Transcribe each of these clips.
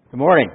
Good morning.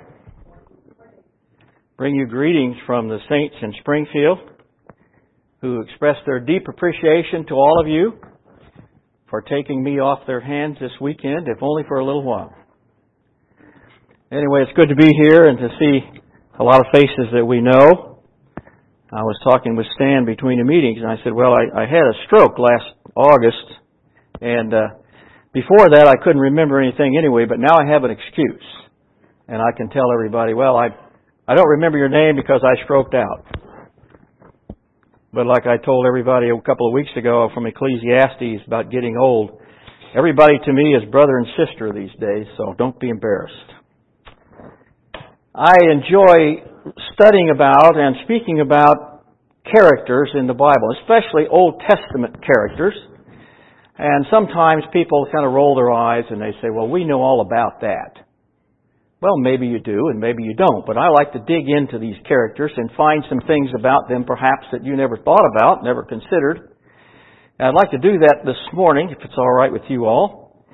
Bring you greetings from the saints in Springfield who express their deep appreciation to all of you for taking me off their hands this weekend, if only for a little while. Anyway, it's good to be here and to see a lot of faces that we know. I was talking with Stan between the meetings, and I said, well, I had a stroke last August, and before that I couldn't remember anything anyway, but now I have an excuse. And I can tell everybody, well, I don't remember your name because I stroked out. But like I told everybody a couple of weeks ago from Ecclesiastes about getting old, everybody to me is brother and sister these days, so don't be embarrassed. I enjoy studying about and speaking about characters in the Bible, especially Old Testament characters. And sometimes people kind of roll their eyes and they say, well, we know all about that. Well, maybe you do and maybe you don't, but I like to dig into these characters and find some things about them perhaps that you never thought about, never considered. And I'd like to do that this morning, if it's all right with you all.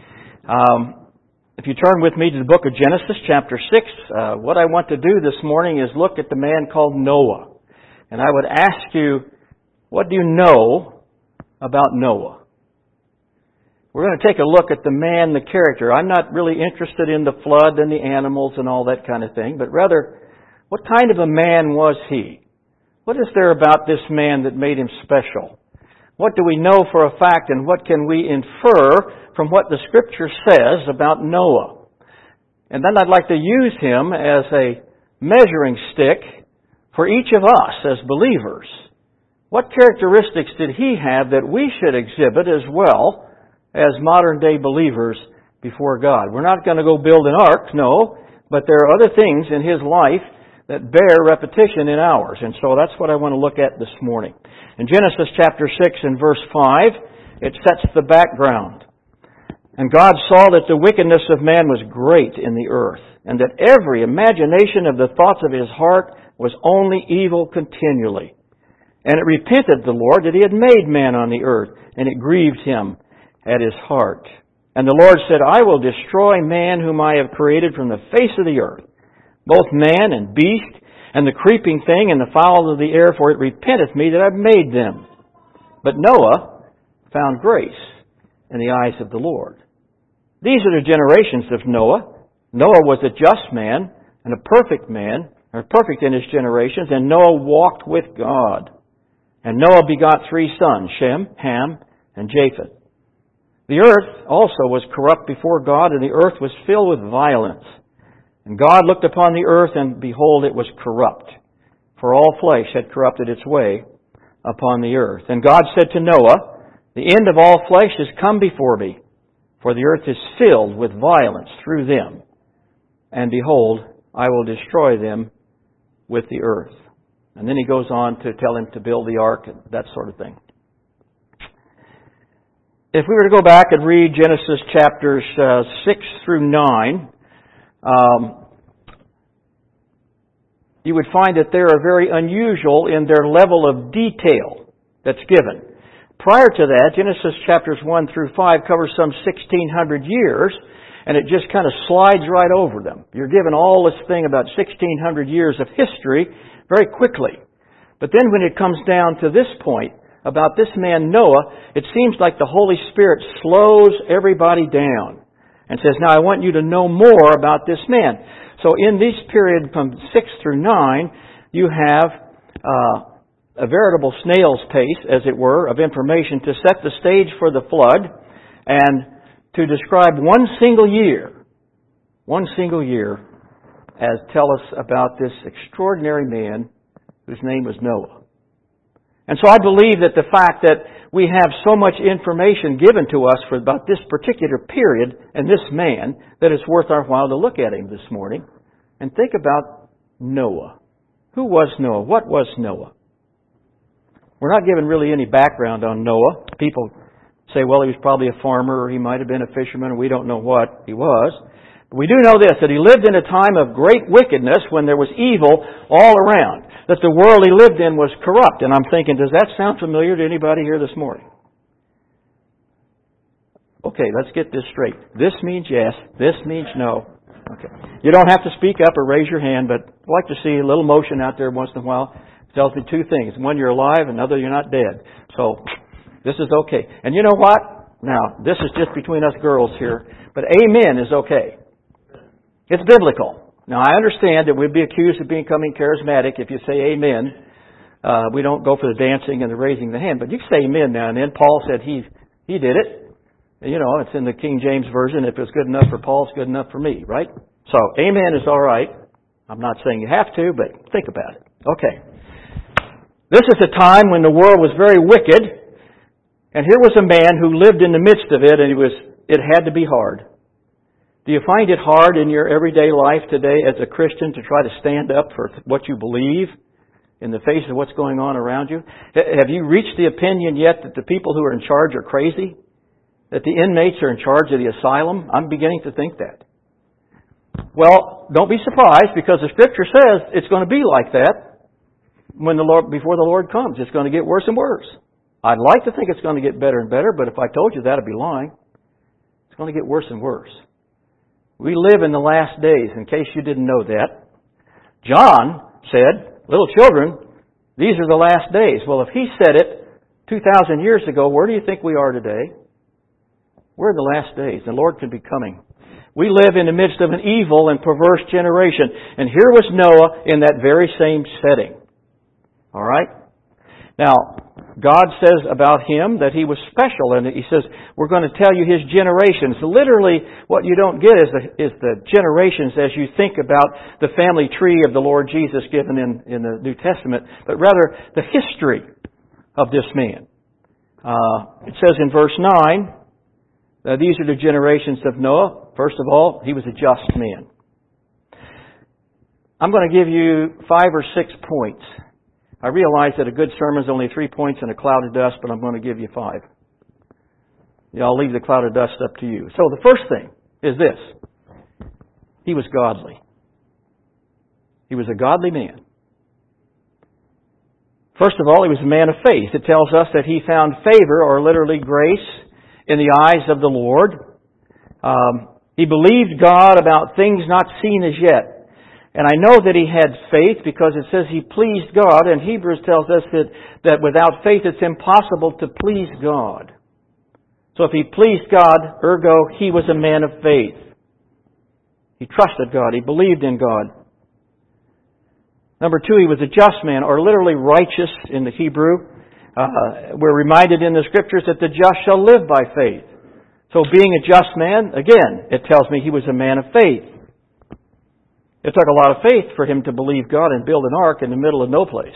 If you turn with me to the book of Genesis, chapter 6, what I want to do this morning is look at the man called Noah. And I would ask you, what do you know about Noah? We're going to take a look at the man, the character. I'm not really interested in the flood and the animals and all that kind of thing, but rather, what kind of a man was he? What is there about this man that made him special? What do we know for a fact, and what can we infer from what the Scripture says about Noah? And then I'd like to use him as a measuring stick for each of us as believers. What characteristics did he have that we should exhibit as well as modern-day believers before God? We're not going to go build an ark, no, but there are other things in his life that bear repetition in ours. And so that's what I want to look at this morning. In Genesis chapter 6 and verse 5, it sets the background. And God saw that the wickedness of man was great in the earth, and that every imagination of the thoughts of his heart was only evil continually. And it repented the Lord that he had made man on the earth, and it grieved him at his heart. And the Lord said, I will destroy man whom I have created from the face of the earth, both man and beast, and the creeping thing and the fowls of the air, for it repenteth me that I've made them. But Noah found grace in the eyes of the Lord. These are the generations of Noah. Noah was a just man and a perfect man, or perfect in his generations, and Noah walked with God. And Noah begot 3 sons, Shem, Ham, and Japheth. The earth also was corrupt before God, and the earth was filled with violence. And God looked upon the earth, and behold, it was corrupt, for all flesh had corrupted its way upon the earth. And God said to Noah, the end of all flesh is come before me, for the earth is filled with violence through them. And behold, I will destroy them with the earth. And then he goes on to tell him to build the ark and that sort of thing. If we were to go back and read Genesis chapters 6 through 9, you would find that they are very unusual in their level of detail that's given. Prior to that, Genesis chapters 1 through 5 covers some 1,600 years, and it just kind of slides right over them. You're given all this thing about 1,600 years of history very quickly. But then when it comes down to this point, about this man Noah, it seems like the Holy Spirit slows everybody down and says, now I want you to know more about this man. So in this period from 6 through 9, you have a veritable snail's pace, as it were, of information to set the stage for the flood and to describe one single year as tell us about this extraordinary man whose name was Noah. And so I believe that the fact that we have so much information given to us for about this particular period and this man, that it's worth our while to look at him this morning and think about Noah. Who was Noah? What was Noah? We're not given really any background on Noah. People say, well, he was probably a farmer, or he might have been a fisherman, or we don't know what he was. But we do know this, that he lived in a time of great wickedness when there was evil all around. That the world he lived in was corrupt. And I'm thinking, does that sound familiar to anybody here this morning? Okay, let's get this straight. This means yes. This means no. Okay. You don't have to speak up or raise your hand, but I'd like to see a little motion out there once in a while. It tells me two things. One, you're alive, another, you're not dead. So, this is okay. And you know what? Now, this is just between us girls here, but amen is okay. It's biblical. Now, I understand that we'd be accused of becoming charismatic if you say amen. We don't go for the dancing and the raising the hand, but you can say amen now and then. Paul said he did it. You know, it's in the King James Version. If it's good enough for Paul, it's good enough for me, right? So, amen is all right. I'm not saying you have to, but think about it. Okay. This is a time when the world was very wicked, and here was a man who lived in the midst of it, and it had to be hard. Do you find it hard in your everyday life today as a Christian to try to stand up for what you believe in the face of what's going on around you? Have you reached the opinion yet that the people who are in charge are crazy? That the inmates are in charge of the asylum? I'm beginning to think that. Well, don't be surprised, because the Scripture says it's going to be like that before the Lord comes. It's going to get worse and worse. I'd like to think it's going to get better and better, but if I told you that, I'd be lying. It's going to get worse and worse. We live in the last days, in case you didn't know that. John said, little children, these are the last days. Well, if he said it 2,000 years ago, where do you think we are today? We're in the last days. The Lord could be coming. We live in the midst of an evil and perverse generation. And here was Noah in that very same setting. All right? Now, God says about him that he was special. And He says, we're going to tell you his generations. Literally, what you don't get is the generations as you think about the family tree of the Lord Jesus given in the New Testament, but rather the history of this man. It says in verse 9, these are the generations of Noah. First of all, he was a just man. I'm going to give you 5 or 6 points. I realize that a good sermon is only 3 points and a cloud of dust, but I'm going to give you 5. Yeah, I'll leave the cloud of dust up to you. So the first thing is this. He was godly. He was a godly man. First of all, he was a man of faith. It tells us that he found favor, or literally grace, in the eyes of the Lord. He believed God about things not seen as yet. And I know that he had faith because it says he pleased God, and Hebrews tells us that without faith it's impossible to please God. So if he pleased God, ergo, he was a man of faith. He trusted God. He believed in God. Number 2, he was a just man, or literally righteous in the Hebrew. We're reminded in the Scriptures that the just shall live by faith. So being a just man, again, it tells me he was a man of faith. It took a lot of faith for him to believe God and build an ark in the middle of no place.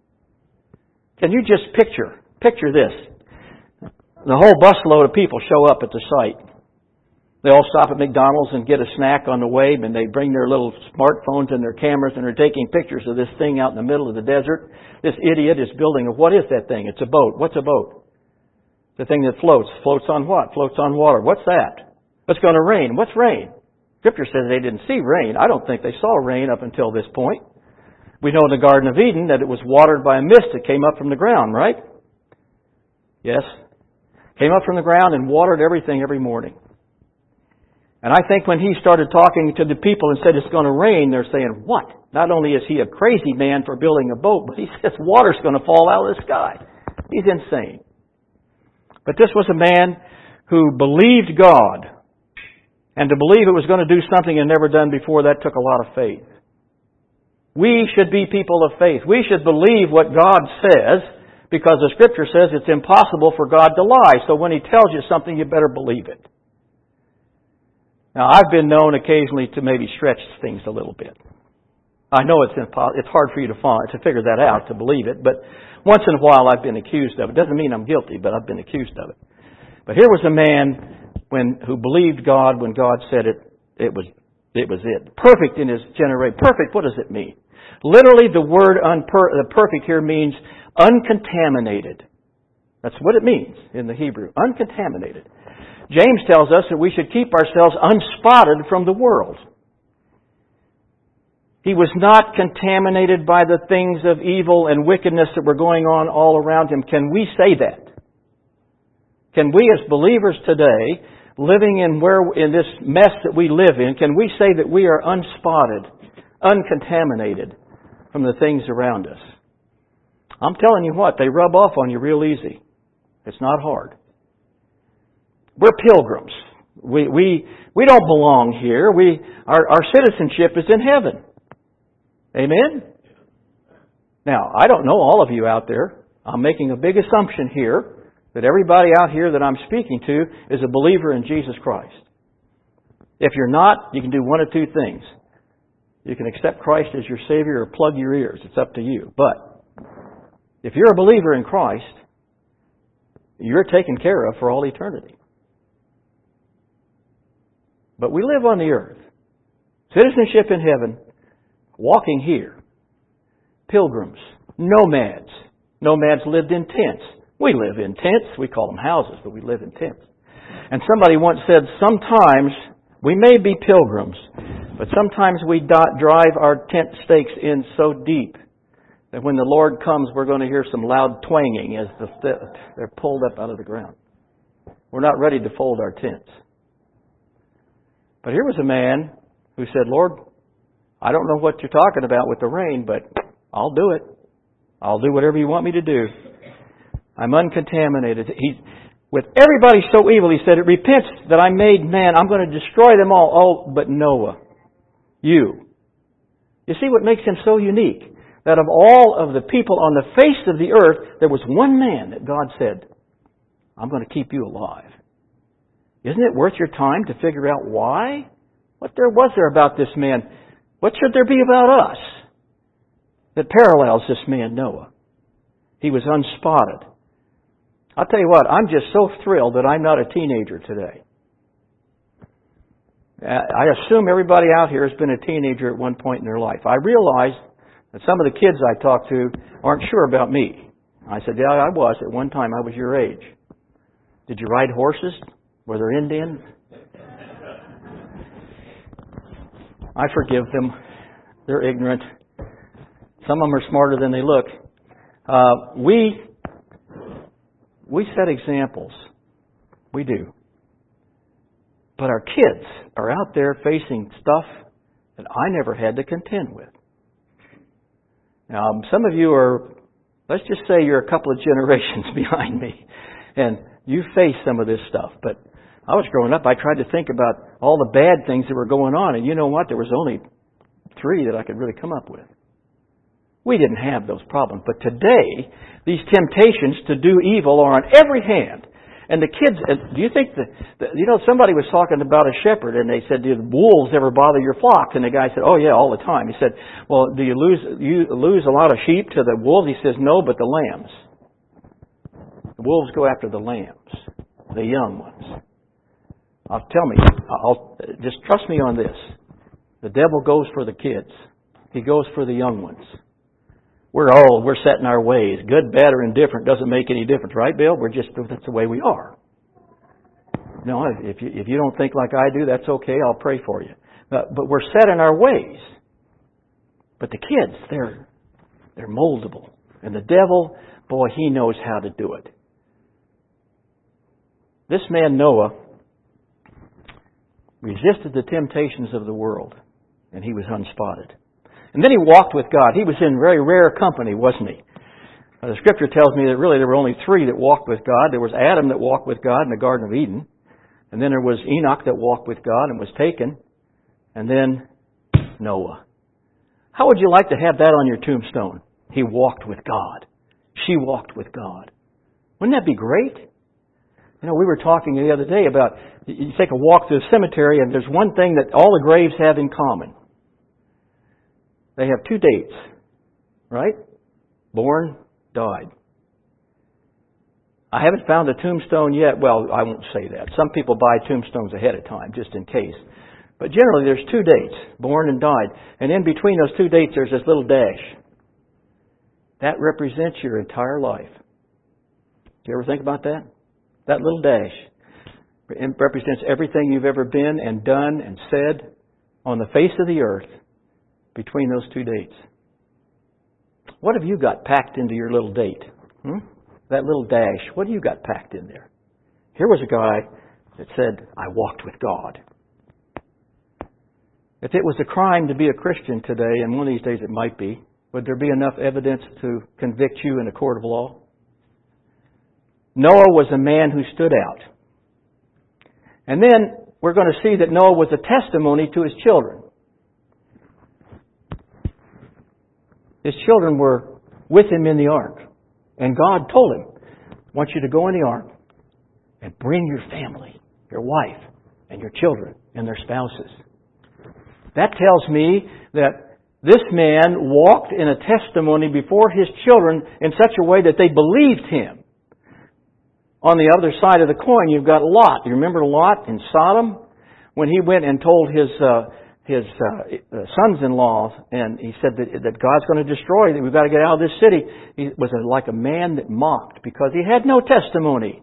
Can you just picture this? The whole busload of people show up at the site. They all stop at McDonald's and get a snack on the way, and they bring their little smartphones and their cameras and are taking pictures of this thing out in the middle of the desert. This idiot is building what is that thing? It's a boat. What's a boat? The thing that floats. Floats on what? Floats on water. What's that? It's going to rain. What's rain? Scripture says they didn't see rain. I don't think they saw rain up until this point. We know in the Garden of Eden that it was watered by a mist that came up from the ground, right? Yes. Came up from the ground and watered everything every morning. And I think when he started talking to the people and said it's going to rain, they're saying, what? Not only is he a crazy man for building a boat, but he says water's going to fall out of the sky. He's insane. But this was a man who believed God. And to believe it was going to do something it never done before, that took a lot of faith. We should be people of faith. We should believe what God says, because the Scripture says it's impossible for God to lie. So when He tells you something, you better believe it. Now, I've been known occasionally to maybe stretch things a little bit. I know it's hard for you to figure that out, to believe it, but once in a while I've been accused of it. Doesn't mean I'm guilty, but I've been accused of it. But here was a man who believed God when God said it. It was it. Perfect in his generation. Perfect, what does it mean? Literally, the word perfect here means uncontaminated. That's what it means in the Hebrew. Uncontaminated. James tells us that we should keep ourselves unspotted from the world. He was not contaminated by the things of evil and wickedness that were going on all around him. Can we say that? Can we as believers today living in this mess that we live in, can we say that we are unspotted, uncontaminated from the things around us? I'm telling you what, they rub off on you real easy. It's not hard. We're pilgrims. We don't belong here. Our citizenship is in heaven. Amen? Now, I don't know all of you out there. I'm making a big assumption here that everybody out here that I'm speaking to is a believer in Jesus Christ. If you're not, you can do one of two things. You can accept Christ as your Savior or plug your ears. It's up to you. But if you're a believer in Christ, you're taken care of for all eternity. But we live on the earth. Citizenship in heaven. Walking here. Pilgrims. Nomads. Nomads lived in tents. We live in tents. We call them houses, but we live in tents. And somebody once said, sometimes we may be pilgrims, but sometimes we drive our tent stakes in so deep that when the Lord comes, we're going to hear some loud twanging as they're pulled up out of the ground. We're not ready to fold our tents. But here was a man who said, Lord, I don't know what you're talking about with the rain, but I'll do it. I'll do whatever you want me to do. I'm uncontaminated. With everybody so evil, he said, it repents that I made man. I'm going to destroy them all. Oh, but Noah, you. You see what makes him so unique? That of all of the people on the face of the earth, there was one man that God said, I'm going to keep you alive. Isn't it worth your time to figure out why? What was there about this man? What should there be about us that parallels this man, Noah? He was unspotted. I'll tell you what, I'm just so thrilled that I'm not a teenager today. I assume everybody out here has been a teenager at one point in their life. I realize that some of the kids I talk to aren't sure about me. I said, yeah, I was. At one time, I was your age. Did you ride horses? Were there Indians? I forgive them. They're ignorant. Some of them are smarter than they look. We set examples. We do. But our kids are out there facing stuff that I never had to contend with. Now, some of you are, let's just say you're a couple of generations behind me, and you face some of this stuff. But I was growing up, I tried to think about all the bad things that were going on, and you know what? There was only 3 that I could really come up with. We didn't have those problems. But today, these temptations to do evil are on every hand. And the kids, do you think somebody was talking about a shepherd and they said, do the wolves ever bother your flock? And the guy said, oh yeah, all the time. He said, well, do you lose a lot of sheep to the wolves? He says, no, but the lambs. The wolves go after the lambs, the young ones. Just trust me on this. The devil goes for the kids. He goes for the young ones. We're old. We're set in our ways. Good, bad, or indifferent doesn't make any difference, right, Bill? That's the way we are. No, if you don't think like I do, that's okay. I'll pray for you. But we're set in our ways. But the kids, they're moldable. And the devil, boy, he knows how to do it. This man, Noah, resisted the temptations of the world, and he was unspotted. And then he walked with God. He was in very rare company, wasn't he? The Scripture tells me that really there were only 3 that walked with God. There was Adam that walked with God in the Garden of Eden. And then there was Enoch that walked with God and was taken. And then Noah. How would you like to have that on your tombstone? He walked with God. She walked with God. Wouldn't that be great? You know, we were talking the other day about, you take a walk through the cemetery and there's one thing that all the graves have in common. They have 2 dates, right? Born, died. I haven't found a tombstone yet. Well, I won't say that. Some people buy tombstones ahead of time, just in case. But generally, there's 2 dates, born and died. And in between those 2 dates, there's this little dash. That represents your entire life. Do you ever think about that? That little dash. It represents everything you've ever been and done and said on the face of the earth between those 2 dates. What have you got packed into your little date? That little dash. What have you got packed in there? Here was a guy It said, I walked with God. If it was a crime to be a Christian today, and one of these days it might be, would there be enough evidence to convict you in a court of law? Noah was a man who stood out. And then we're going to see that Noah was a testimony to his children. His children were with him in the ark. And God told him, I want you to go in the ark and bring your family, your wife, and your children and their spouses. That tells me that this man walked in a testimony before his children in such a way that they believed him. On the other side of the coin, you've got Lot. You remember Lot in Sodom? When he went and told his sons-in-law, and he said that God's going to destroy them. We've got to get out of this city. He was like a man that mocked because he had no testimony.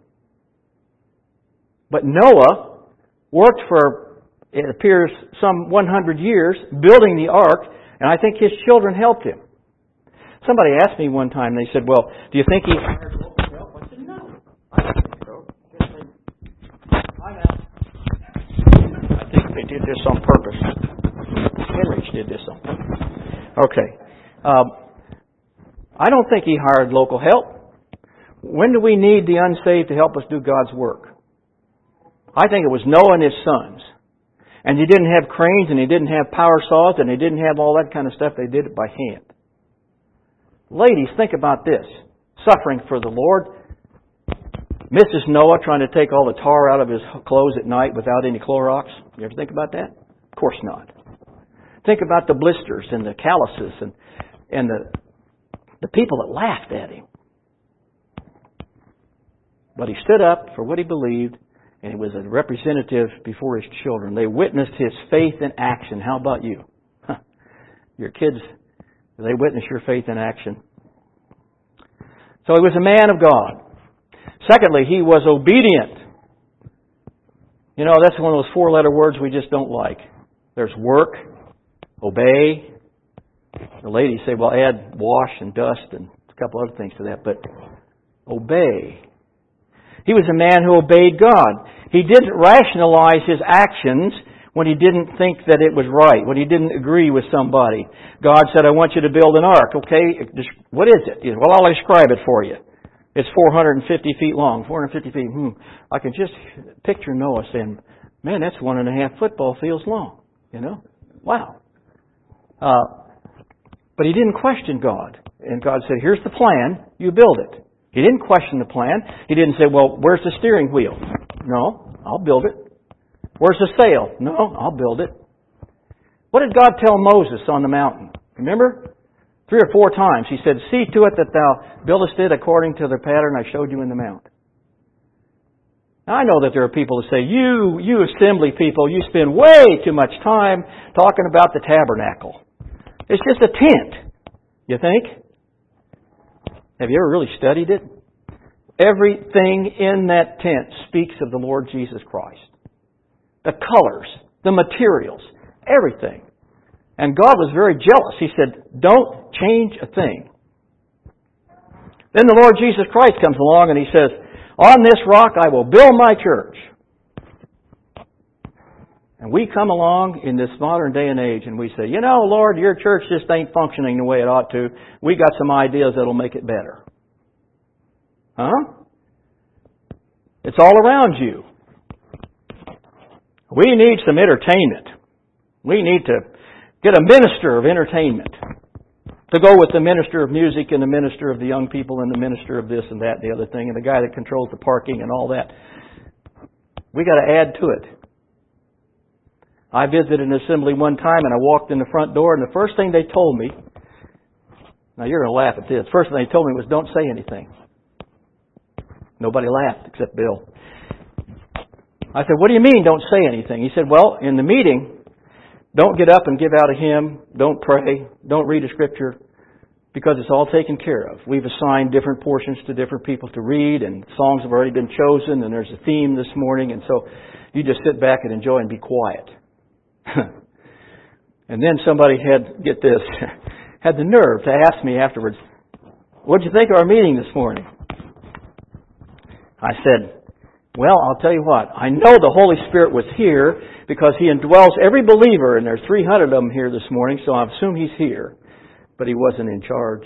But Noah worked for, it appears, some 100 years building the ark, and I think his children helped him. Somebody asked me one time, they said, well, do you think he hired local help? I said, no. I don't think so. I'm out. I think they did this on purpose. Henrich did this on purpose. Okay. I don't think he hired local help. When do we need the unsaved to help us do God's work? I think it was Noah and his sons. And he didn't have cranes, and he didn't have power saws, and he didn't have all that kind of stuff. They did it by hand. Ladies, think about this. Suffering for the Lord. Mrs. Noah trying to take all the tar out of his clothes at night without any Clorox. You ever think about that? Of course not. Think about the blisters and the calluses and the people that laughed at him. But he stood up for what he believed, and he was a representative before his children. They witnessed his faith in action. How about you? Your kids, they witness your faith in action. So he was a man of God. Secondly, he was obedient. You know, that's one of those four-letter words we just don't like. There's work, obey. The ladies say, well, add wash and dust and a couple other things to that, but obey. He was a man who obeyed God. He didn't rationalize his actions when he didn't think that it was right, when he didn't agree with somebody. God said, I want you to build an ark. Okay, what is it? Well, I'll describe it for you. It's 450 feet long. 450 feet. I can just picture Noah saying, man, that's 1.5 football fields long. You know? Wow. But he didn't question God. And God said, here's the plan. You build it. He didn't question the plan. He didn't say, well, where's the steering wheel? No, I'll build it. Where's the sail? No, I'll build it. What did God tell Moses on the mountain? Remember? 3 or 4 times. He said, see to it that thou buildest it according to the pattern I showed you in the mount. Now, I know that there are people who say, you assembly people, you spend way too much time talking about the tabernacle. It's just a tent. You think? Have you ever really studied it? Everything in that tent speaks of the Lord Jesus Christ. The colors, the materials, everything. And God was very jealous. He said, don't change a thing. Then the Lord Jesus Christ comes along and He says, on this rock I will build my church. And we come along in this modern day and age and we say, you know, Lord, your church just ain't functioning the way it ought to. We got some ideas that'll make it better. Huh? It's all around you. We need some entertainment. We need to get a minister of entertainment to go with the minister of music and the minister of the young people and the minister of this and that and the other thing and the guy that controls the parking and all that. We got to add to it. I visited an assembly one time and I walked in the front door and the first thing they told me, now you're going to laugh at this, first thing they told me was don't say anything. Nobody laughed except Bill. I said, what do you mean don't say anything? He said, well, in the meeting, don't get up and give out a hymn, don't pray, don't read a scripture, because it's all taken care of. We've assigned different portions to different people to read, and songs have already been chosen, and there's a theme this morning, and so you just sit back and enjoy and be quiet. And then somebody had, get this, had the nerve to ask me afterwards, what did you think of our meeting this morning? I said, Well, I'll tell you what. I know the Holy Spirit was here because He indwells every believer, and there's 300 of them here this morning, so I assume He's here. But He wasn't in charge.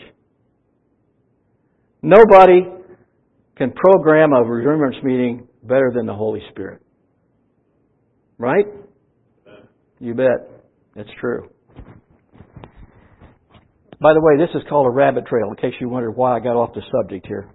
Nobody can program a remembrance meeting better than the Holy Spirit. Right? You bet. It's true. By the way, this is called a rabbit trail, in case you wondered why I got off the subject here.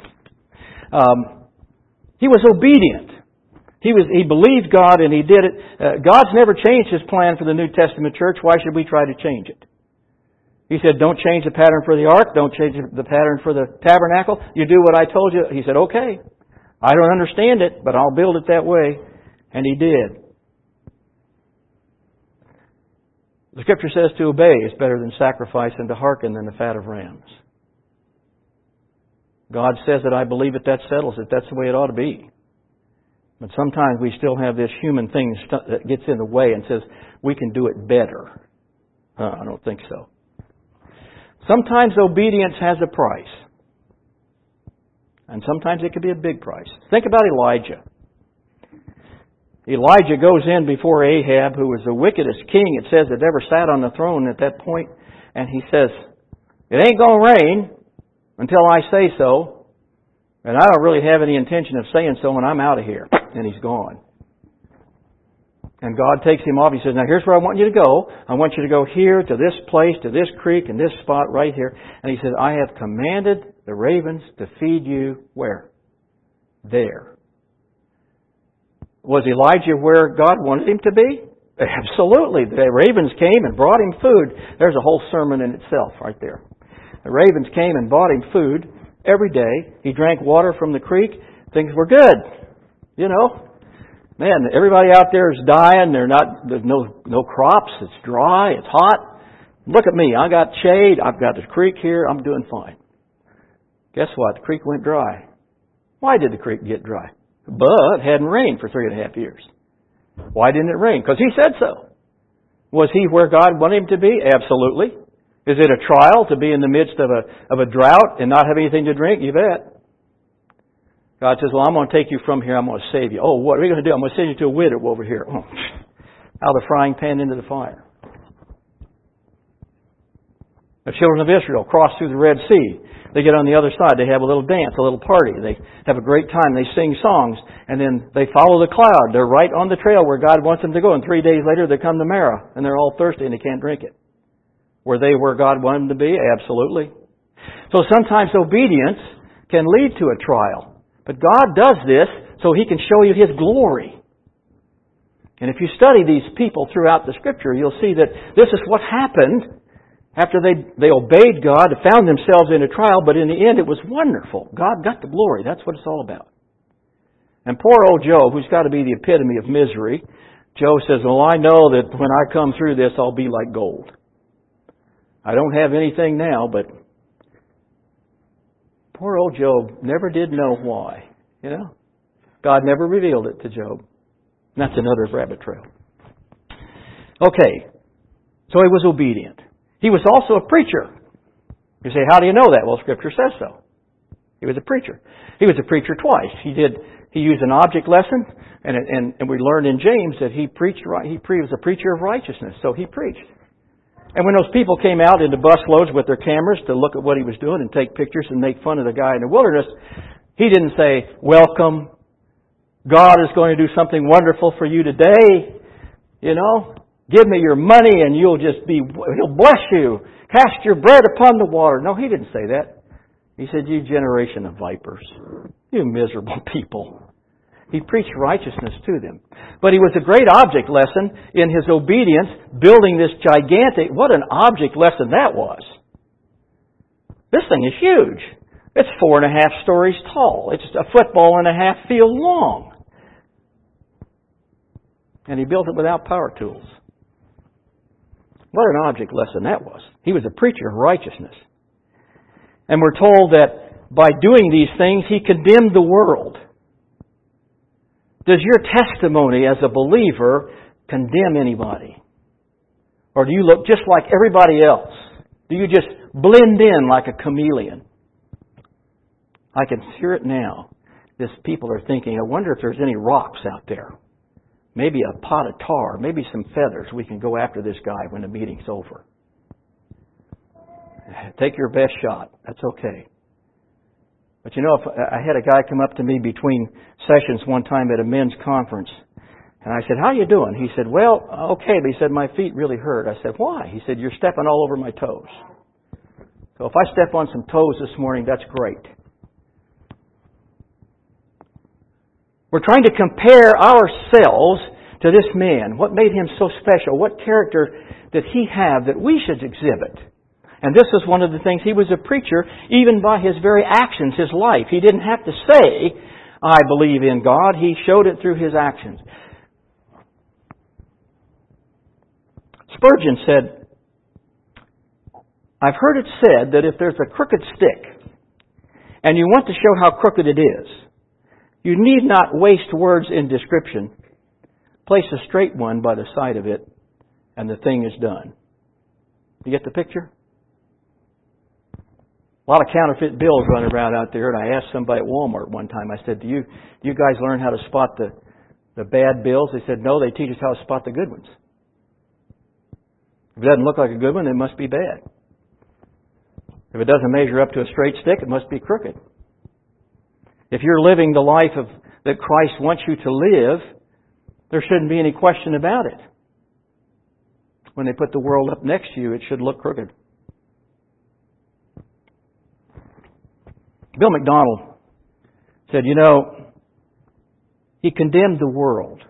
He was obedient. He believed God and He did it. God's never changed His plan for the New Testament church. Why should we try to change it? He said, don't change the pattern for the ark. Don't change the pattern for the tabernacle. You do what I told you. He said, okay. I don't understand it, but I'll build it that way. And He did. The Scripture says to obey is better than sacrifice, and to hearken than the fat of rams. God says that I believe it, that settles it. That's the way it ought to be. But sometimes we still have this human thing that gets in the way and says, we can do it better. I don't think so. Sometimes obedience has a price. And sometimes it can be a big price. Think about Elijah. Elijah goes in before Ahab, who was the wickedest king, it says, that ever sat on the throne at that point, and he says, it ain't going to rain until I say so, and I don't really have any intention of saying so, and I'm out of here. And he's gone. And God takes him off. He says, now here's where I want you to go. I want you to go here, to this place, to this creek, and this spot right here. And he says, I have commanded the ravens to feed you where? There. Was Elijah where God wanted him to be? Absolutely. The ravens came and brought him food. There's a whole sermon in itself right there. The ravens came and brought him food every day. He drank water from the creek. Things were good. You know, man, everybody out there is dying. There's no crops. It's dry. It's hot. Look at me. I got shade. I've got the creek here. I'm doing fine. Guess what? The creek went dry. Why did the creek get dry? But it hadn't rained for 3.5 years. Why didn't it rain? Because He said so. Was he where God wanted him to be? Absolutely. Is it a trial to be in the midst of a drought and not have anything to drink? You bet. God says, well, I'm going to take you from here. I'm going to save you. Oh, what are you going to do? I'm going to send you to a widow over here. Oh, out of the frying pan into the fire. The children of Israel cross through the Red Sea. They get on the other side. They have a little dance, a little party. They have a great time. They sing songs. And then they follow the cloud. They're right on the trail where God wants them to go. And 3 days later, they come to Marah. And they're all thirsty and they can't drink it. Were they where God wanted them to be? Absolutely. So sometimes obedience can lead to a trial. But God does this so He can show you His glory. And if you study these people throughout the Scripture, you'll see that this is what happened after they obeyed God, found themselves in a trial, but in the end it was wonderful. God got the glory. That's what it's all about. And poor old Job, who's got to be the epitome of misery, Job says, well, I know that when I come through this, I'll be like gold. I don't have anything now, but poor old Job never did know why. You know? God never revealed it to Job. And that's another rabbit trail. Okay. So he was obedient. He was also a preacher. You say, how do you know that? Well, Scripture says so. He was a preacher. He was a preacher twice. He used an object lesson, and we learned in James that he was a preacher of righteousness. So he preached. And when those people came out into busloads with their cameras to look at what he was doing and take pictures and make fun of the guy in the wilderness, he didn't say, welcome, God is going to do something wonderful for you today. You know, give me your money and He'll bless you. Cast your bread upon the water. No, he didn't say that. He said, you generation of vipers, you miserable people. He preached righteousness to them. But he was a great object lesson in his obedience, building this gigantic, what an object lesson that was. This thing is huge. It's 4.5 stories tall. It's a football and a half field long. And he built it without power tools. What an object lesson that was. He was a preacher of righteousness. And we're told that by doing these things, he condemned the world. Does your testimony as a believer condemn anybody? Or do you look just like everybody else? Do you just blend in like a chameleon? I can hear it now. this people are thinking, I wonder if there's any rocks out there. Maybe a pot of tar, maybe some feathers. We can go after this guy when the meeting's over. Take your best shot. That's okay. But you know, if I had a guy come up to me between sessions one time at a men's conference, and I said, how you doing? He said, well, okay. But he said, my feet really hurt. I said, why? He said, you're stepping all over my toes. So if I step on some toes this morning, that's great. We're trying to compare ourselves to this man. What made him so special? What character did he have that we should exhibit? And this is one of the things. He was a preacher even by his very actions, his life. He didn't have to say, I believe in God. He showed it through his actions. Spurgeon said, I've heard it said that if there's a crooked stick and you want to show how crooked it is, you need not waste words in description. Place a straight one by the side of it and the thing is done. You get the picture? A lot of counterfeit bills running around out there, and I asked somebody at Walmart one time, I said, do you guys learn how to spot the bad bills? They said, no, they teach us how to spot the good ones. If it doesn't look like a good one, it must be bad. If it doesn't measure up to a straight stick, it must be crooked. If you're living the life that Christ wants you to live, there shouldn't be any question about it. When they put the world up next to you, it should look crooked. Bill McDonald said, he condemned the world.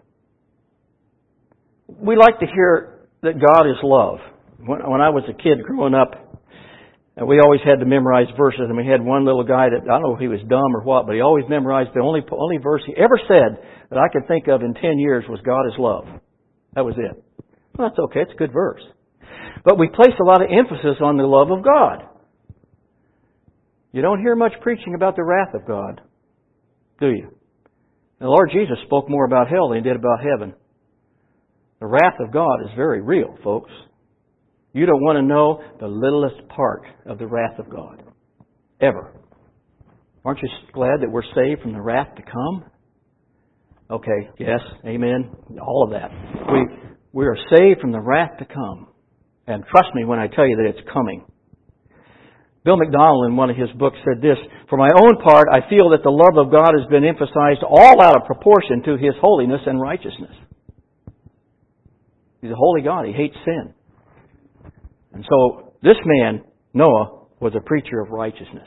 We like to hear that God is love. When I was a kid growing up, we always had to memorize verses, and we had one little guy that, I don't know if he was dumb or what, but he always memorized the only verse he ever said that I could think of in 10 years was God is love. That was it. Well, that's okay. It's a good verse. But we place a lot of emphasis on the love of God. You don't hear much preaching about the wrath of God, do you? The Lord Jesus spoke more about hell than He did about heaven. The wrath of God is very real, folks. You don't want to know the littlest part of the wrath of God. Ever. Aren't you glad that we're saved from the wrath to come? Okay, yes, amen, all of that. We are saved from the wrath to come. And trust me when I tell you that it's coming. Bill McDonald in one of his books said this, for my own part, I feel that the love of God has been emphasized all out of proportion to His holiness and righteousness. He's a holy God. He hates sin. And so this man, Noah, was a preacher of righteousness.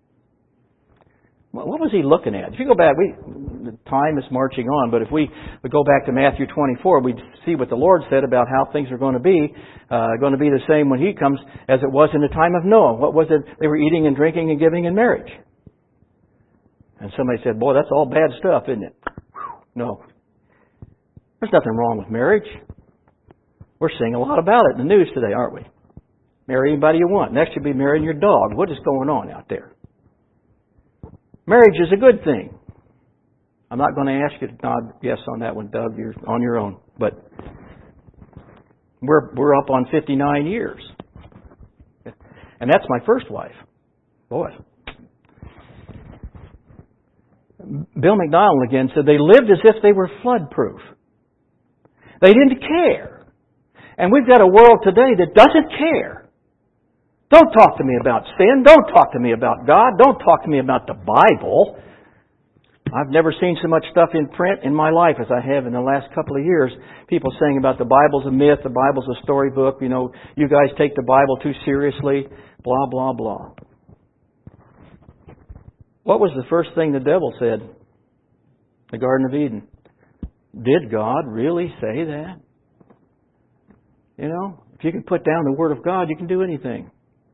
What was he looking at? If you go back, the time is marching on, but if we go back to Matthew 24, we'd see what the Lord said about how things are going to be the same when He comes as it was in the time of Noah. What was it? They were eating and drinking and giving in marriage. And somebody said, boy, that's all bad stuff, isn't it? No. There's nothing wrong with marriage. We're seeing a lot about it in the news today, aren't we? Marry anybody you want. Next you'll be marrying your dog. What is going on out there? Marriage is a good thing. I'm not going to ask you to nod yes on that one, Doug. You're on your own. But we're up on 59 years. And that's my first wife. Boy. Bill McDonald again said they lived as if they were flood-proof. They didn't care. And we've got a world today that doesn't care. Don't talk to me about sin. Don't talk to me about God. Don't talk to me about the Bible. I've never seen so much stuff in print in my life as I have in the last couple of years. People saying about the Bible's a myth, the Bible's a storybook, you guys take the Bible too seriously, blah, blah, blah. What was the first thing the devil said in the Garden of Eden? Did God really say that? If you can put down the Word of God, you can do anything.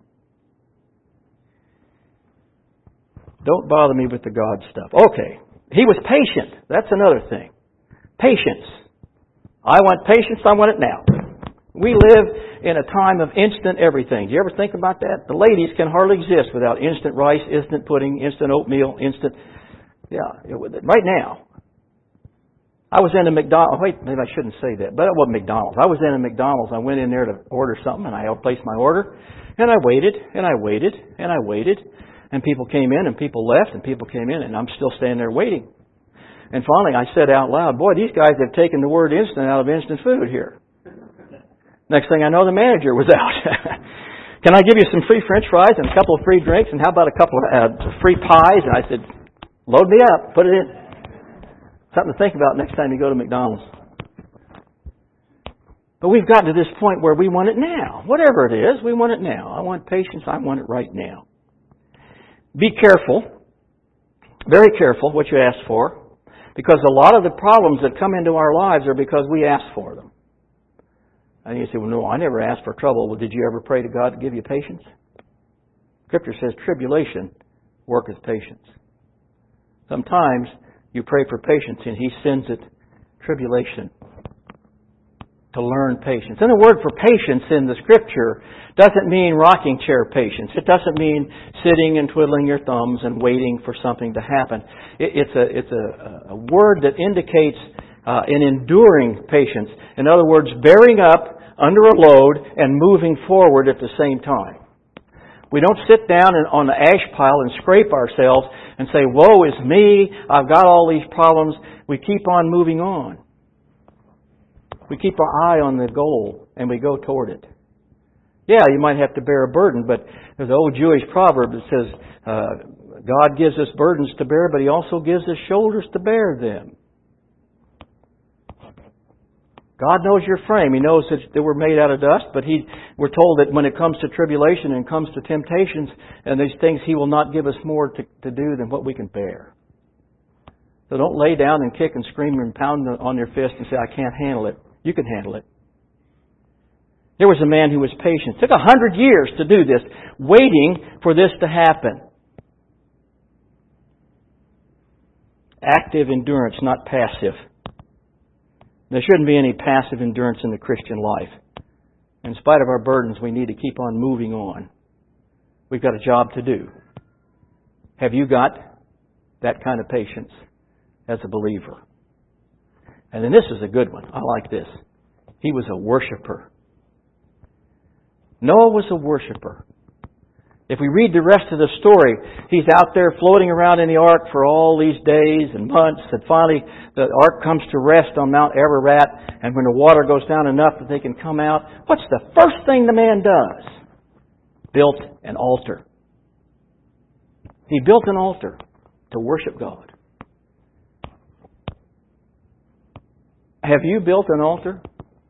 Don't bother me with the God stuff. Okay. He was patient. That's another thing. Patience. I want patience. I want it now. We live in a time of instant everything. Do you ever think about that? The ladies can hardly exist without instant rice, instant pudding, instant oatmeal, instant... right now. I was in a McDonald's. Wait, maybe I shouldn't say that. But it wasn't McDonald's. I was in a McDonald's. I went in there to order something, and I placed my order. And I waited, and I waited, and I waited. And people came in and people left and people came in and I'm still standing there waiting. And finally I said out loud, boy, these guys have taken the word instant out of instant food here. Next thing I know, the manager was out. Can I give you some free French fries and a couple of free drinks and how about a couple of free pies? And I said, load me up, put it in. Something to think about next time you go to McDonald's. But we've gotten to this point where we want it now. Whatever it is, we want it now. I want patience, I want it right now. Be careful, very careful what you ask for, because a lot of the problems that come into our lives are because we ask for them. And you say, well, no, I never asked for trouble. Well, did you ever pray to God to give you patience? Scripture says tribulation worketh patience. Sometimes you pray for patience and He sends it tribulation to learn patience. And the word for patience in the Scripture doesn't mean rocking chair patience. It doesn't mean sitting and twiddling your thumbs and waiting for something to happen. It's a word that indicates an enduring patience. In other words, bearing up under a load and moving forward at the same time. We don't sit down on the ash pile and scrape ourselves and say, woe is me, I've got all these problems. We keep on moving on. We keep our eye on the goal and we go toward it. Yeah, you might have to bear a burden, but there's an old Jewish proverb that says, God gives us burdens to bear, but He also gives us shoulders to bear them. God knows your frame. He knows that we're made out of dust, but we're told that when it comes to tribulation and comes to temptations and these things, He will not give us more to do than what we can bear. So don't lay down and kick and scream and pound on your fist and say, I can't handle it. You can handle it. There was a man who was patient. It took 100 years to do this, waiting for this to happen. Active endurance, not passive. There shouldn't be any passive endurance in the Christian life. In spite of our burdens, we need to keep on moving on. We've got a job to do. Have you got that kind of patience as a believer? And then this is a good one. I like this. He was a worshiper. Noah was a worshiper. If we read the rest of the story, he's out there floating around in the ark for all these days and months, and finally the ark comes to rest on Mount Ararat, and when the water goes down enough that they can come out, what's the first thing the man does? Built an altar. He built an altar to worship God. Have you built an altar?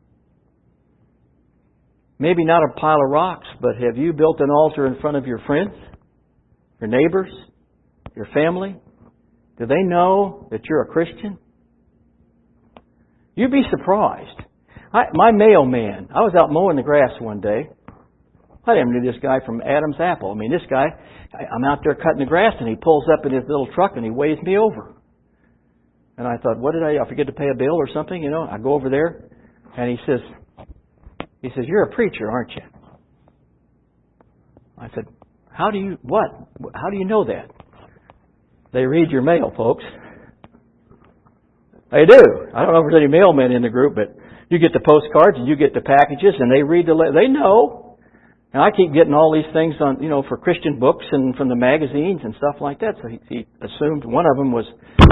Maybe not a pile of rocks, but have you built an altar in front of your friends, your neighbors, your family? Do they know that you're a Christian? You'd be surprised. My mailman, I was out mowing the grass one day. I didn't know this guy from Adam's Apple. I mean, this guy, I'm out there cutting the grass and he pulls up in his little truck and he waves me over. And I thought, what did I forget to pay a bill or something? You know, I go over there and he says, you're a preacher, aren't you? I said, how do you know that? They read your mail, folks. They do. I don't know if there's any mailmen in the group, but you get the postcards and you get the packages and they read they know. And I keep getting all these things on, for Christian books and from the magazines and stuff like that. So he assumed one of them was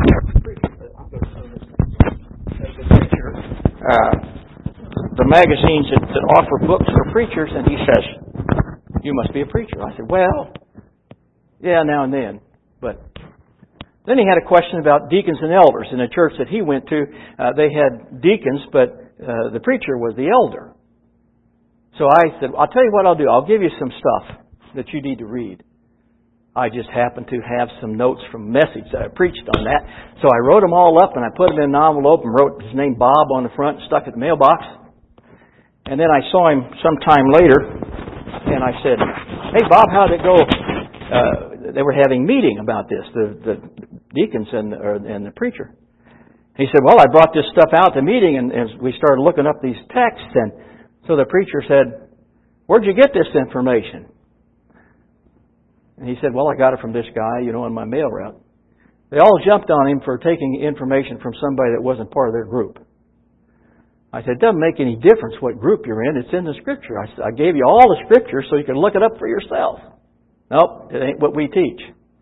the magazines that offer books for preachers, and he says, you must be a preacher. I said, well, yeah, now and then. But then he had a question about deacons and elders. In the church that he went to, they had deacons, but the preacher was the elder. So I said, I'll tell you what I'll do. I'll give you some stuff that you need to read. I just happened to have some notes from a message that I preached on that. So I wrote them all up and I put them in an envelope and wrote his name Bob on the front and stuck it in the mailbox. And then I saw him sometime later and I said, hey Bob, how did it go? They were having a meeting about this, the deacons and the preacher. He said, well, I brought this stuff out to the meeting and we started looking up these texts, and so the preacher said, where'd you get this information? And he said, well, I got it from this guy, on my mail route. They all jumped on him for taking information from somebody that wasn't part of their group. I said, it doesn't make any difference what group you're in. It's in the Scripture. I gave you all the Scripture so you can look it up for yourself. Nope, it ain't what we teach.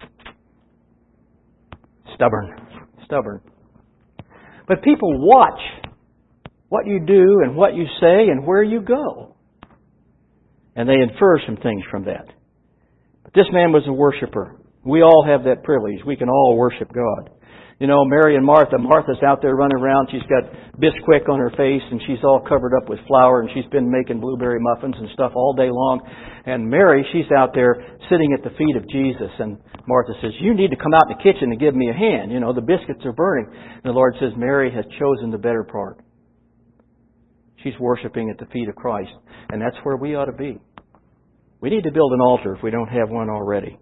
Stubborn. But people watch what you do and what you say and where you go. And they infer some things from that. But this man was a worshiper. We all have that privilege. We can all worship God. You know, Mary and Martha. Martha's out there running around. She's got Bisquick on her face and she's all covered up with flour and she's been making blueberry muffins and stuff all day long. And Mary, she's out there sitting at the feet of Jesus. And Martha says, you need to come out in the kitchen and give me a hand. You know, the biscuits are burning. And the Lord says, Mary has chosen the better part. She's worshiping at the feet of Christ. And that's where we ought to be. We need to build an altar if we don't have one already.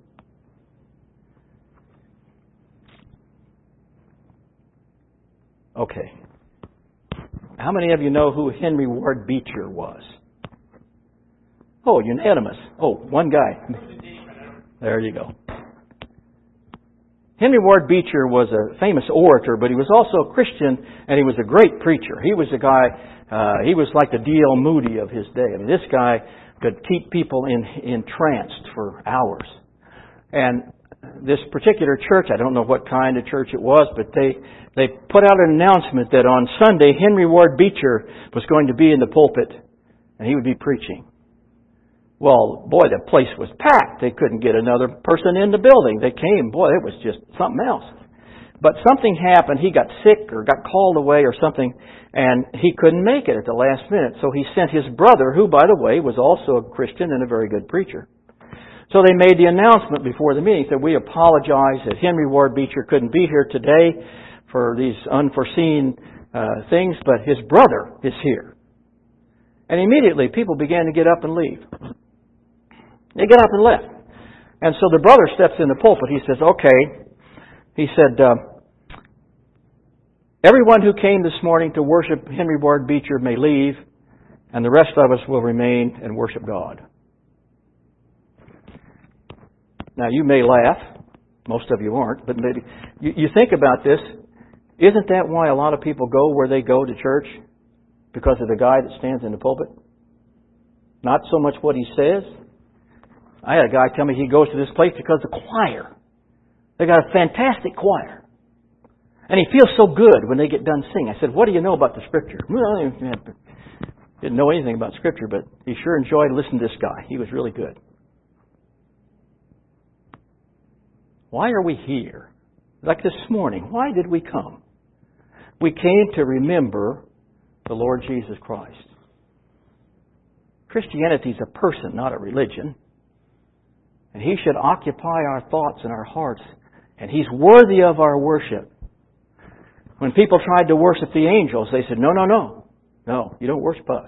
Okay. How many of you know who Henry Ward Beecher was? Oh, unanimous. Oh, one guy. There you go. Henry Ward Beecher was a famous orator, but he was also a Christian, and he was a great preacher. He was a guy, he was like the D.L. Moody of his day. I mean, this guy could keep people entranced for hours. And this particular church, I don't know what kind of church it was, but they put out an announcement that on Sunday, Henry Ward Beecher was going to be in the pulpit, and he would be preaching. Well, boy, the place was packed. They couldn't get another person in the building. They came. Boy, it was just something else. But something happened. He got sick or got called away or something, and he couldn't make it at the last minute. So he sent his brother, who, by the way, was also a Christian and a very good preacher. So they made the announcement before the meeting. Said, we apologize that Henry Ward Beecher couldn't be here today for these unforeseen things, but his brother is here. And immediately people began to get up and leave. They get up and left. And so the brother steps in the pulpit. He says, okay. He said, everyone who came this morning to worship Henry Ward Beecher may leave, and the rest of us will remain and worship God. Now, you may laugh. Most of you aren't. But maybe you think about this. Isn't that why a lot of people go where they go to church? Because of the guy that stands in the pulpit? Not so much what he says. I had a guy tell me he goes to this place because of the choir. They got a fantastic choir. And he feels so good when they get done singing. I said, what do you know about the Scripture? Well, didn't know anything about Scripture, but he sure enjoyed listening to this guy. He was really good. Why are we here? Like this morning, why did we come? We came to remember the Lord Jesus Christ. Christianity is a person, not a religion. And He should occupy our thoughts and our hearts. And He's worthy of our worship. When people tried to worship the angels, they said, no, you don't worship us.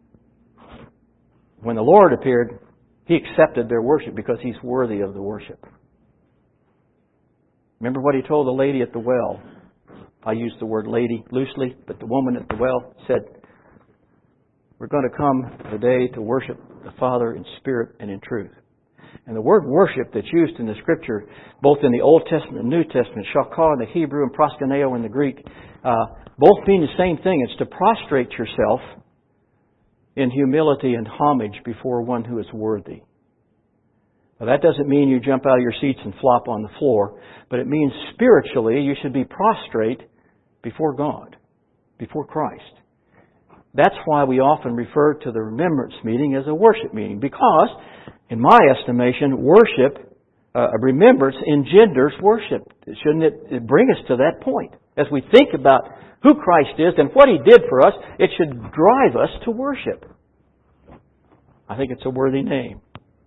When the Lord appeared, He accepted their worship because He's worthy of the worship. Remember what He told the lady at the well? I use the word lady loosely, but the woman at the well said, we're going to come today to worship the Father in spirit and in truth. And the word worship that's used in the Scripture, both in the Old Testament and New Testament, shakah in the Hebrew and proskuneo in the Greek, both mean the same thing. It's to prostrate yourself in humility and homage before one who is worthy. Now, that doesn't mean you jump out of your seats and flop on the floor, but it means spiritually you should be prostrate before God, before Christ. That's why we often refer to the remembrance meeting as a worship meeting, because, in my estimation, worship, remembrance engenders worship. Shouldn't it bring us to that point? As we think about who Christ is and what He did for us, it should drive us to worship. I think it's a worthy name.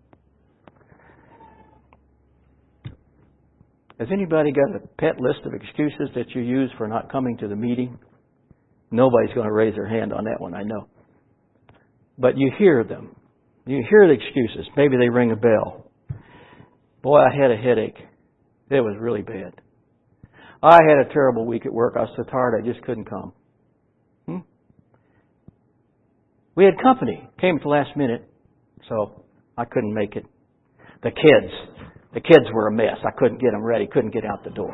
Has anybody got a pet list of excuses that you use for not coming to the meeting? Nobody's going to raise their hand on that one, I know. But you hear them. You hear the excuses. Maybe they ring a bell. Boy, I had a headache. It was really bad. I had a terrible week at work. I was so tired I just couldn't come. We had company. Came at the last minute, so I couldn't make it. The kids were a mess. I couldn't get them ready. Couldn't get out the door.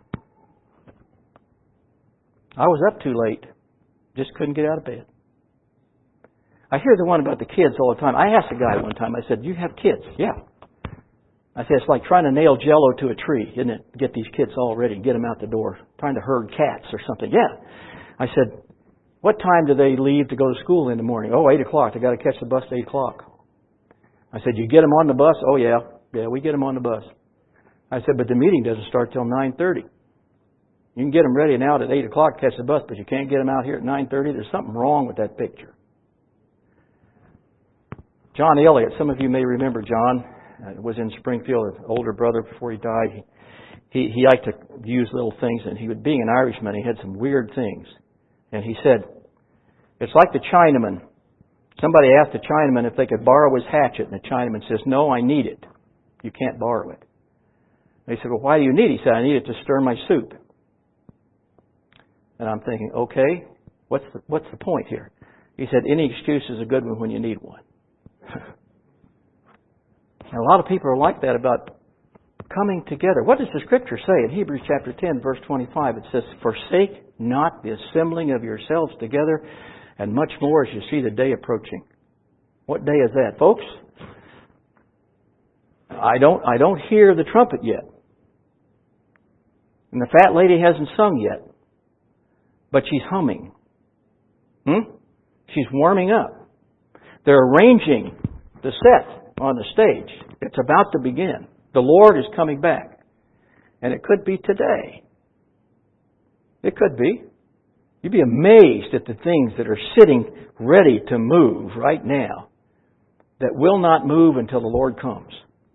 I was up too late. Just couldn't get out of bed. I hear the one about the kids all the time. I asked a guy one time, I said, "Do you have kids?" "Yeah." I said, it's like trying to nail Jell-O to a tree, isn't it? Get these kids all ready and get them out the door. Trying to herd cats or something. Yeah. I said, what time do they leave to go to school in the morning? Oh, 8 o'clock. They got to catch the bus at 8 o'clock. I said, you get them on the bus? Oh, yeah. Yeah, we get them on the bus. I said, but the meeting doesn't start till 9:30. You can get them ready and out at 8 o'clock to catch the bus, but you can't get them out here at 9:30. There's something wrong with that picture. John Elliott, some of you may remember John, was in Springfield, an older brother before he died. He liked to use little things, and being an Irishman, he had some weird things. And he said, it's like the Chinaman. Somebody asked the Chinaman if they could borrow his hatchet, and the Chinaman says, no, I need it. You can't borrow it. And he said, well, why do you need it? He said, I need it to stir my soup. And I'm thinking, okay, what's the point here? He said, any excuse is a good one when you need one. And a lot of people are like that about coming together. What does the Scripture say? In Hebrews chapter 10, verse 25, it says, forsake not the assembling of yourselves together, and much more as you see the day approaching. What day is that, folks? I don't hear the trumpet yet. And the fat lady hasn't sung yet. But she's humming. She's warming up. They're arranging the set on the stage. It's about to begin. The Lord is coming back. And it could be today. It could be. You'd be amazed at the things that are sitting ready to move right now that will not move until the Lord comes.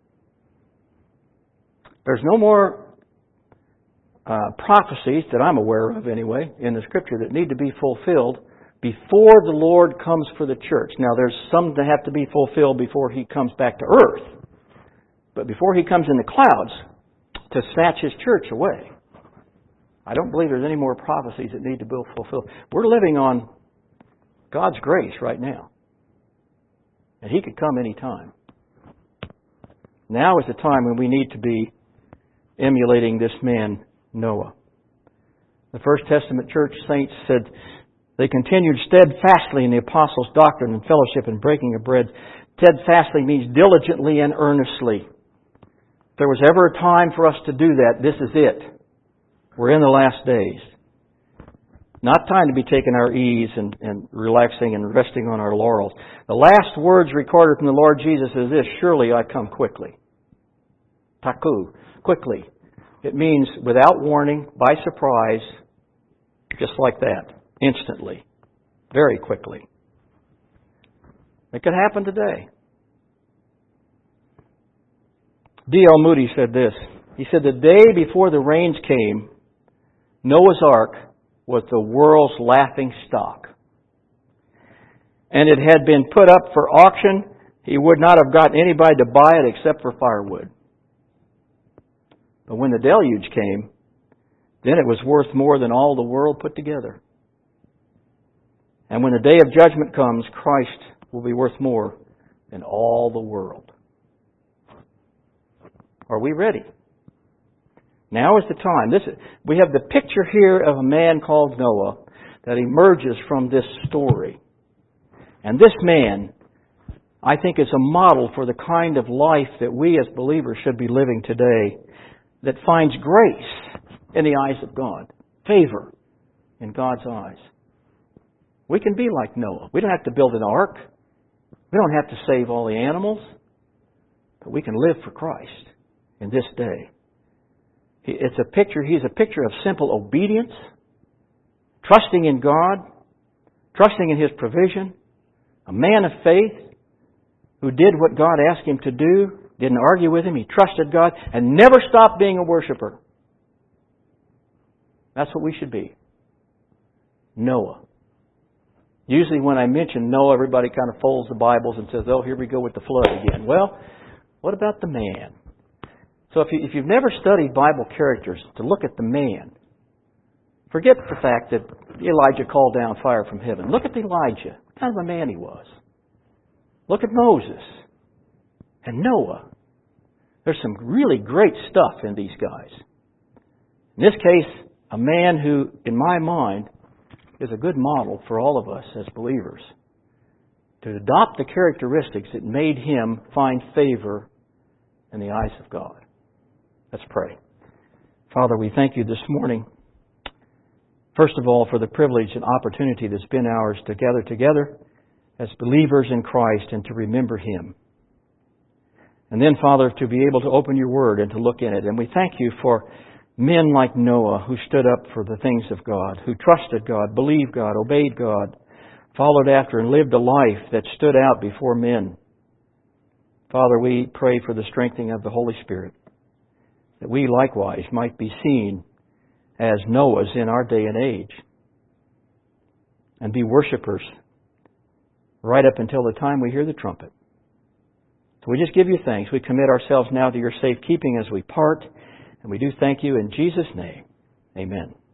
There's no more prophecies that I'm aware of anyway in the Scripture that need to be fulfilled before the Lord comes for the church. Now there's some that have to be fulfilled before He comes back to earth. But before He comes in the clouds to snatch His church away, I don't believe there's any more prophecies that need to be fulfilled. We're living on God's grace right now. And He could come any time. Now is the time when we need to be emulating this man, Noah. The First Testament church saints said they continued steadfastly in the apostles' doctrine and fellowship and breaking of bread. Steadfastly means diligently and earnestly. If there was ever a time for us to do that, this is it. We're in the last days. Not time to be taking our ease and relaxing and resting on our laurels. The last words recorded from the Lord Jesus is this: surely I come quickly. Taku, quickly. It means without warning, by surprise, just like that, instantly, very quickly. It could happen today. D.L. Moody said this. He said, the day before the rains came, Noah's Ark was the world's laughing stock. And it had been put up for auction. He would not have gotten anybody to buy it except for firewood. But when the deluge came, then it was worth more than all the world put together. And when the day of judgment comes, Christ will be worth more than all the world. Are we ready? Now is the time. We have the picture here of a man called Noah that emerges from this story. And this man, I think, is a model for the kind of life that we as believers should be living today, that finds grace in the eyes of God, favor in God's eyes. We can be like Noah. We don't have to build an ark. We don't have to save all the animals. But we can live for Christ in this day. He's a picture of simple obedience, trusting in God, trusting in His provision, a man of faith who did what God asked him to do, didn't argue with Him, he trusted God, and never stopped being a worshiper. That's what we should be. Noah. Usually when I mention Noah, everybody kind of folds the Bibles and says, oh, here we go with the flood again. Well, what about the man? So if you've never studied Bible characters, to look at the man, forget the fact that Elijah called down fire from heaven. Look at Elijah. What kind of a man he was. Look at Moses and Noah. There's some really great stuff in these guys. In this case, a man who, in my mind, is a good model for all of us as believers. To adopt the characteristics that made him find favor in the eyes of God. Let's pray. Father, we thank You this morning, first of all, for the privilege and opportunity that's been ours to gather together as believers in Christ and to remember Him. And then, Father, to be able to open Your Word and to look in it. And we thank You for men like Noah who stood up for the things of God, who trusted God, believed God, obeyed God, followed after and lived a life that stood out before men. Father, we pray for the strengthening of the Holy Spirit, that we likewise might be seen as Noahs in our day and age and be worshipers right up until the time we hear the trumpet. So we just give You thanks. We commit ourselves now to Your safekeeping as we part, and we do thank You in Jesus' name. Amen.